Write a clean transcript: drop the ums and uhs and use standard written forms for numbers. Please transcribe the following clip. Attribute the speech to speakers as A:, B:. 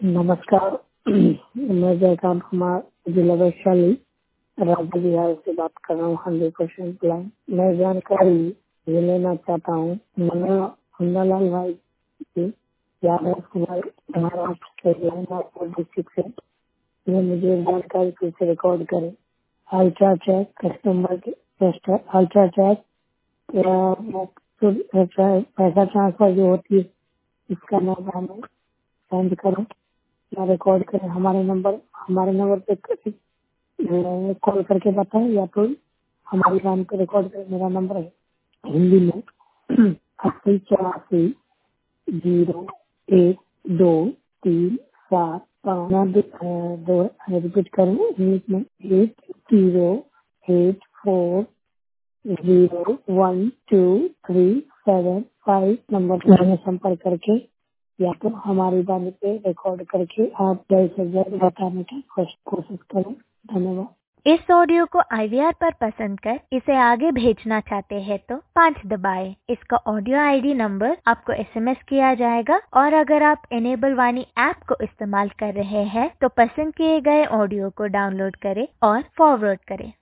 A: नमस्कार। मैं जयकांत कुमार, जिला वैशाली, राज्य बिहार से बात कर रहा हूँ। 100% प्लान मैं जानकारी ये लेना चाहता हूँ। मना हुंडालाल भाई जी, यादव कुमार, महाराष्ट्र के नागपुर डिस्ट्रिक्ट से। ये मुझे जानकारी फिर से रिकॉर्ड करें। अल्ट्रा चेक कस्टमर के अल्ट्रा चेक पैसा ट्रांसफर जो होती है, इसका नाम हमें सेंड करें या रिकॉर्ड करें। हमारे नंबर पे कॉल करके बताएं या तो हमारी लाइन पे रिकॉर्ड करें। मेरा नंबर है हिंदी में 8084012375। मैं दो रिपीट करूँ इंग्लिश में 8084012375 नंबर पर हमें संपर्क करके या तो हमारी बात पे रिकॉर्ड करके आप जल्द से जल्द बताने की कोशिश करें। धन्यवाद।
B: इस ऑडियो को IVR पर पसंद कर इसे आगे भेजना चाहते हैं तो 5 दबाएं। इसका ऑडियो ID नंबर आपको SMS किया जाएगा और अगर आप इनेबल वाणी ऐप को इस्तेमाल कर रहे हैं तो पसंद किए गए ऑडियो को डाउनलोड करें और फॉरवर्ड करें।